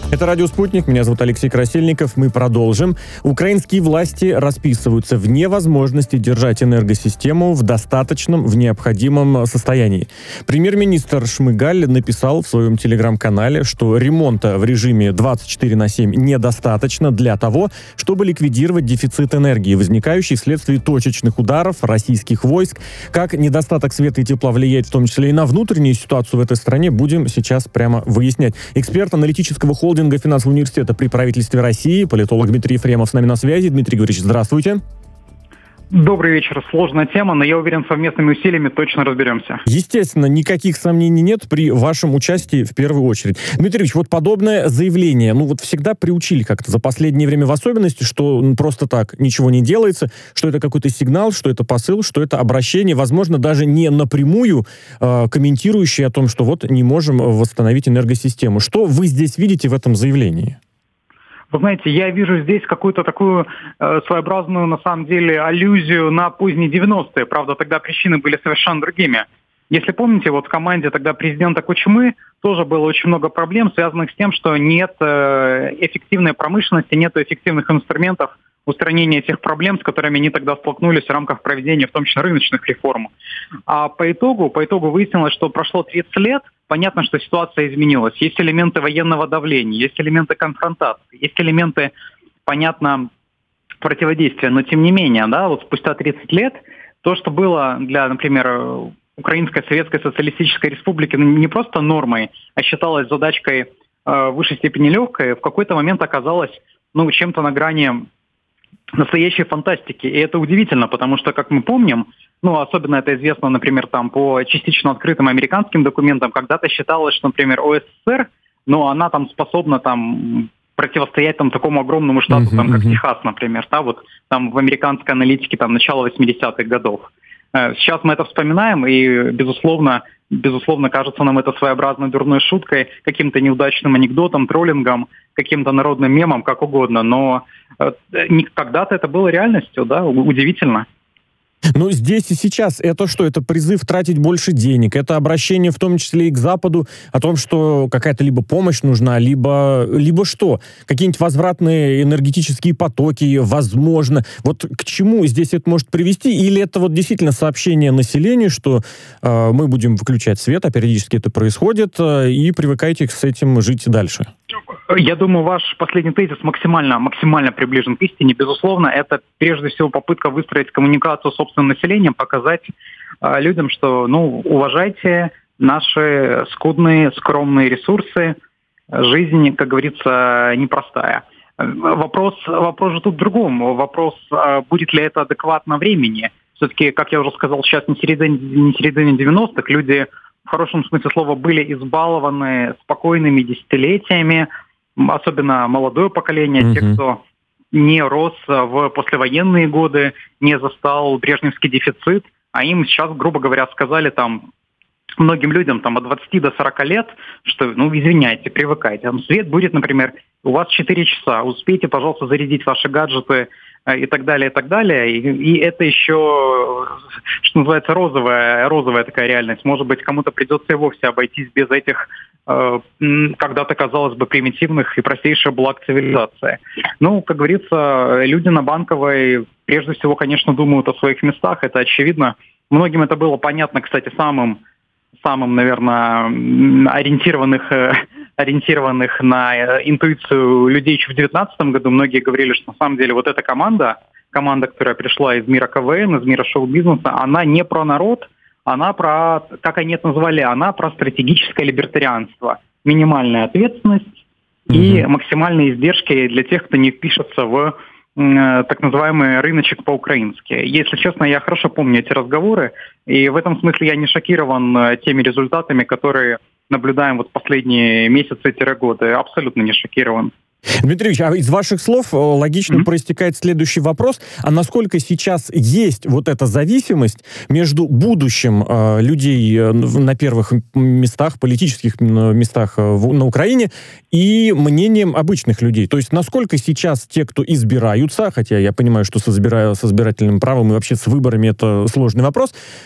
Это «Радио Спутник». Меня зовут Алексей Красильников. Мы продолжим. Украинские власти расписываются в невозможности держать энергосистему в достаточном, в необходимом состоянии. Премьер-министр Шмыгаль написал в своем телеграм-канале, что ремонта в режиме 24/7 недостаточно для того, чтобы ликвидировать дефицит энергии, возникающий вследствие точечных ударов российских войск. Как недостаток света и тепла влияет в том числе и на внутреннюю ситуацию в этой стране, будем сейчас прямо выяснять. Эксперт аналитического холдинга финансового университета при правительстве России, политолог Дмитрий Ефремов с нами на связи. Дмитрий Григорьевич, здравствуйте. Добрый вечер. Сложная тема, но я уверен, совместными усилиями точно разберемся. Естественно, никаких сомнений нет при вашем участии в первую очередь. Дмитрий Ильич, вот подобное заявление, всегда приучили как-то за последнее время в особенности, что просто так ничего не делается, что это какой-то сигнал, что это посыл, что это обращение, возможно, даже не напрямую комментирующее о том, что вот не можем восстановить энергосистему. Что вы здесь видите в этом заявлении? Вы знаете, я вижу здесь какую-то такую своеобразную, на самом деле, аллюзию на поздние 90-е. Правда, тогда причины были совершенно другими. Если помните, вот в команде тогда президента Кучмы тоже было очень много проблем, связанных с тем, что нет эффективной промышленности, нет эффективных инструментов устранения тех проблем, с которыми они тогда столкнулись в рамках проведения, в том числе, рыночных реформ. А по итогу выяснилось, что прошло 30 лет, понятно, что ситуация изменилась. Есть элементы военного давления, есть элементы конфронтации, есть элементы, понятно, противодействия. Но тем не менее, вот спустя 30 лет, то, что было для, например, Украинской Советской Социалистической Республики не просто нормой, а считалось задачкой в высшей степени легкой, в какой-то момент оказалось чем-то на грани настоящей фантастики. И это удивительно, потому что, как мы помним, особенно это известно, например, по частично открытым американским документам, когда-то считалось, что, например, ОССР, она способна противостоять такому огромному штату, как Техас, например, в американской аналитике начала 80-х годов. Сейчас мы это вспоминаем, и, безусловно, кажется нам это своеобразной дурной шуткой, каким-то неудачным анекдотом, троллингом, каким-то народным мемом, как угодно. Но когда-то это было реальностью, удивительно. Здесь и сейчас это что? Это призыв тратить больше денег, это обращение в том числе и к Западу о том, что какая-то либо помощь нужна, либо что? Какие-нибудь возвратные энергетические потоки, возможно. Вот к чему здесь это может привести? Или это действительно сообщение населению, что мы будем выключать свет, а периодически это происходит, и привыкайте с этим жить дальше? Я думаю, ваш последний тезис максимально приближен к истине. Безусловно, это прежде всего попытка выстроить коммуникацию с собственным населением, показать людям, что, уважайте наши скудные, скромные ресурсы. Жизнь, как говорится, непростая. Вопрос же тут в другом. Вопрос, будет ли это адекватно времени. Все-таки, как я уже сказал, сейчас не середина 90-х, люди в хорошем смысле слова были избалованы спокойными десятилетиями, особенно молодое поколение, те, кто не рос в послевоенные годы, не застал брежневский дефицит, а им сейчас, грубо говоря, сказали многим людям от 20 до 40 лет, что, извиняйте, привыкайте. Свет будет, например, у вас 4 часа, успейте, пожалуйста, зарядить ваши гаджеты и так далее, и так далее. И это еще, что называется, розовая такая реальность. Может быть, кому-то придется и вовсе обойтись без этих когда-то, казалось бы, примитивных и простейших благ цивилизации. Как говорится, люди на Банковой прежде всего, конечно, думают о своих местах, это очевидно. Многим это было понятно, кстати, самым, наверное, ориентированных на интуицию людей еще в 2019 году. Многие говорили, что на самом деле вот эта команда, которая пришла из мира КВН, из мира шоу-бизнеса, она не про народ, она про, как они это назвали, она про стратегическое либертарианство. Минимальная ответственность и максимальные издержки для тех, кто не впишется в так называемый рыночек по-украински. Если честно, я хорошо помню эти разговоры, и в этом смысле я не шокирован теми результатами, которые наблюдаем последние месяцы-годы. Абсолютно не шокирован. Дмитрий Ильич, а из ваших слов логично проистекает следующий вопрос. А насколько сейчас есть вот эта зависимость между будущим людей на первых местах, политических местах на Украине, и мнением обычных людей? То есть насколько сейчас те, кто избираются, хотя я понимаю, что со избирательным правом и вообще с выборами это сложный вопрос,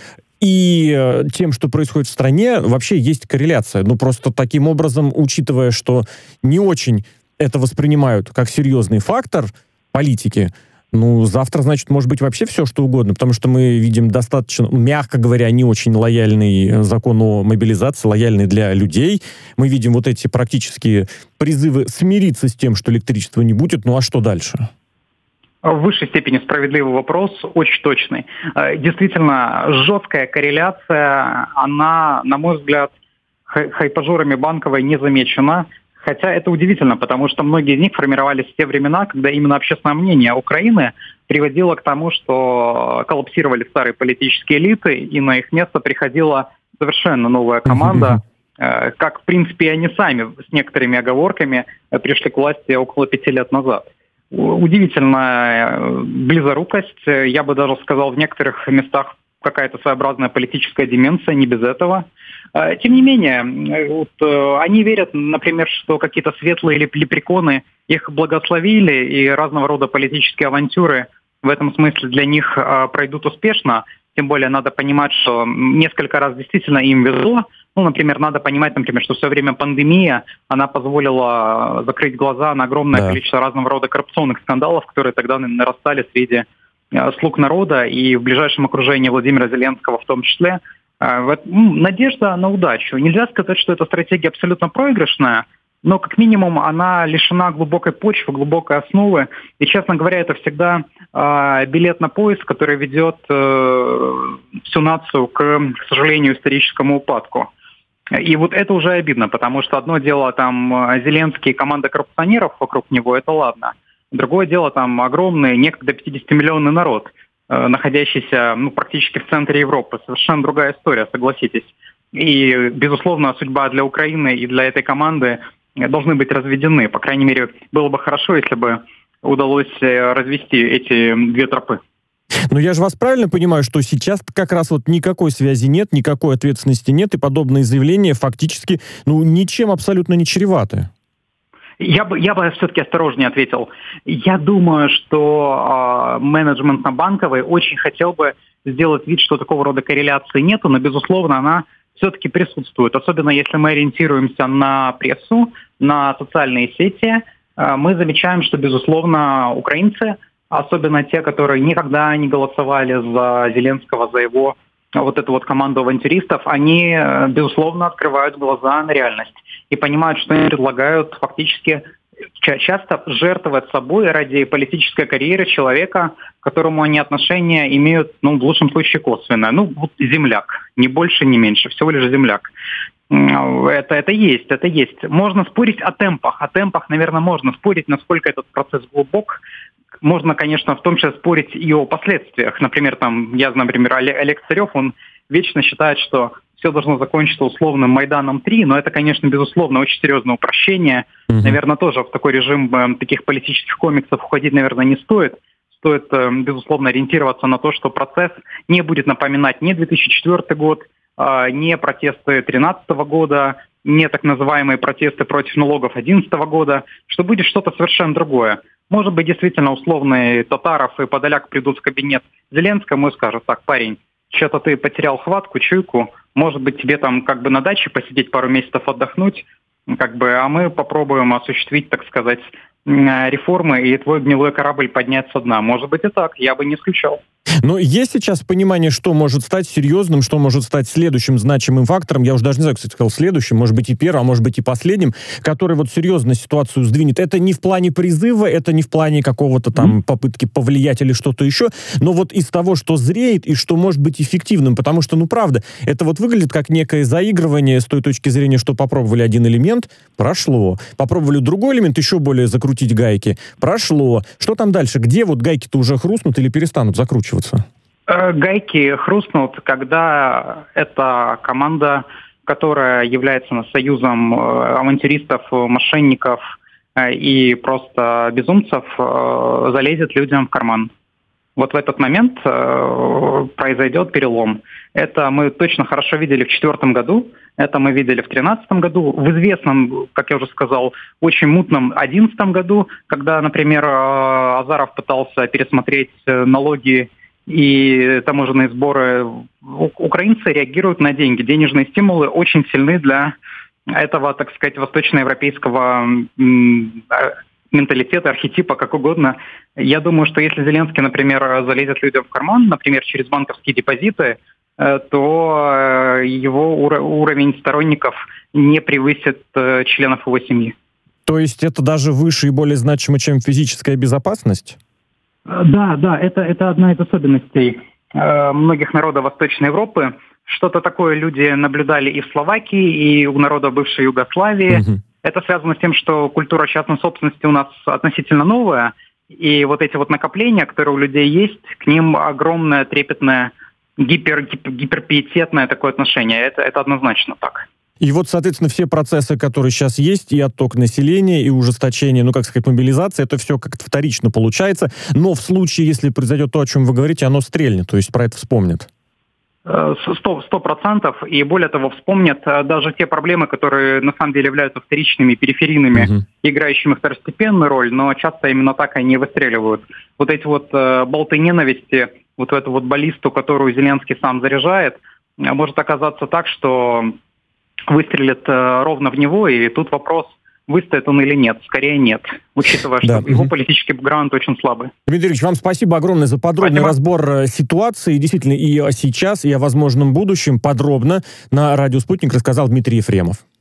и тем, что происходит в стране, вообще есть корреляция. Ну, просто таким образом, учитывая, что не очень это воспринимают как серьезный фактор политики, ну, завтра, значит, может быть вообще все, что угодно, потому что мы видим достаточно, мягко говоря, не очень лояльный закон о мобилизации, лояльный для людей. Мы видим вот эти практические призывы смириться с тем, что электричества не будет. Ну, а что дальше? В высшей степени справедливый вопрос, очень точный. Действительно, жесткая корреляция, она, на мой взгляд, хайпажорами Банковой не замечена. Хотя это удивительно, потому что многие из них формировались в те времена, когда именно общественное мнение Украины приводило к тому, что коллапсировали старые политические элиты, и на их место приходила совершенно новая команда, как, в принципе, и они сами с некоторыми оговорками пришли к власти около 5 лет назад. Удивительная близорукость, я бы даже сказал, в некоторых местах какая-то своеобразная политическая деменция, не без этого. Тем не менее, вот, они верят, например, что какие-то светлые лепреконы их благословили, и разного рода политические авантюры в этом смысле для них пройдут успешно. Тем более надо понимать, что несколько раз действительно им везло. Ну, например, надо понимать, что все время пандемии она позволила закрыть глаза на огромное количество разного рода коррупционных скандалов, которые тогда нарастали среди слуг народа и в ближайшем окружении Владимира Зеленского в том числе. Надежда на удачу. Нельзя сказать, что эта стратегия абсолютно проигрышная, но как минимум она лишена глубокой почвы, глубокой основы. И, честно говоря, это всегда билет на поезд, который ведет всю нацию к сожалению, историческому упадку. И вот это уже обидно, потому что одно дело там Зеленский и команда коррупционеров вокруг него, это ладно. Другое дело там огромный, некогда 50-миллионный народ, находящийся практически в центре Европы. Совершенно другая история, согласитесь. И, безусловно, судьба для Украины и для этой команды должны быть разведены. По крайней мере, было бы хорошо, если бы удалось развести эти две тропы. Но я же вас правильно понимаю, что сейчас как раз вот никакой связи нет, никакой ответственности нет, и подобные заявления фактически ничем абсолютно не чреваты? Я бы все-таки осторожнее ответил. Я думаю, что менеджмент на Банковой очень хотел бы сделать вид, что такого рода корреляции нету, но, безусловно, она все-таки присутствует. Особенно если мы ориентируемся на прессу, на социальные сети, мы замечаем, что, безусловно, украинцы, особенно те, которые никогда не голосовали за Зеленского, за его вот эту вот команду авантюристов, они, безусловно, открывают глаза на реальность и понимают, что им предлагают фактически часто жертвовать собой ради политической карьеры человека, к которому они отношения имеют, в лучшем случае, косвенное. Вот земляк, ни больше, ни меньше, всего лишь земляк. Это есть. Можно спорить о темпах. О темпах, наверное, можно спорить, насколько этот процесс глубок. Можно, конечно, в том числе спорить и о последствиях. Например, Олег Царев, он вечно считает, что все должно закончиться условным Майданом 3, но это, конечно, безусловно, очень серьезное упрощение. Наверное, тоже в такой режим таких политических комиксов уходить, наверное, не стоит. Стоит, безусловно, ориентироваться на то, что процесс не будет напоминать ни 2004 год, ни протесты 2013 года, не так называемые протесты против налогов 2011 года, что будет что-то совершенно другое. Может быть, действительно, условный Татаров и Подоляк придут в кабинет Зеленскому и скажут: так, парень, что-то ты потерял хватку, чуйку, может быть, тебе там на даче посидеть пару месяцев отдохнуть, а мы попробуем осуществить, так сказать, реформы, и твой гнилой корабль поднять со дна. Может быть и так, я бы не исключал. Но есть сейчас понимание, что может стать серьезным, что может стать следующим значимым фактором, я уже даже не знаю, кстати, сказал следующим, может быть и первым, а может быть и последним, который серьезно ситуацию сдвинет. Это не в плане призыва, это не в плане какого-то попытки повлиять или что-то еще, но из того, что зреет и что может быть эффективным, потому что, правда, это выглядит как некое заигрывание с той точки зрения, что попробовали один элемент, прошло, попробовали другой элемент, еще более закрутить гайки, прошло. Что там дальше? Где гайки-то уже хрустнут или перестанут закручиваться? Гайки хрустнут, когда эта команда, которая является союзом авантюристов, мошенников и просто безумцев, залезет людям в карман. В этот момент произойдет перелом. Это мы точно хорошо видели в 2004 году, это мы видели в 2013 году, в известном, как я уже сказал, очень мутном 2011 году, когда, например, Азаров пытался пересмотреть налоги и таможенные сборы. Украинцы реагируют на деньги. Денежные стимулы очень сильны для этого, так сказать, восточноевропейского менталитета, архетипа, как угодно. Я думаю, что если Зеленский, например, залезет людям в карман, например, через банковские депозиты, то его уровень сторонников не превысит членов его семьи. То есть это даже выше и более значимо, чем физическая безопасность? Да, это одна из особенностей многих народов Восточной Европы. Что-то такое люди наблюдали и в Словакии, и у народов бывшей Югославии. Угу. Это связано с тем, что культура частной собственности у нас относительно новая, и вот эти вот накопления, которые у людей есть, к ним огромное, трепетное, гиперпиететное такое отношение. Это однозначно так. И вот, соответственно, все процессы, которые сейчас есть, и отток населения, и ужесточение, мобилизация, это все как-то вторично получается. Но в случае, если произойдет то, о чем вы говорите, оно стрельнет, то есть про это вспомнят. 100%. И более того, вспомнят даже те проблемы, которые на самом деле являются вторичными, периферийными, играющими второстепенную роль, но часто именно так они выстреливают. Вот эти вот болты ненависти, вот эту вот баллисту, которую Зеленский сам заряжает, может оказаться так, что выстрелит ровно в него, и тут вопрос, выстоит он или нет. Скорее нет, учитывая, что его политический бэкграунд очень слабый. Дмитрий Ильич, вам спасибо огромное за подробный разбор ситуации. Действительно, и сейчас, и о возможном будущем подробно на радио «Спутник» рассказал Дмитрий Ефремов.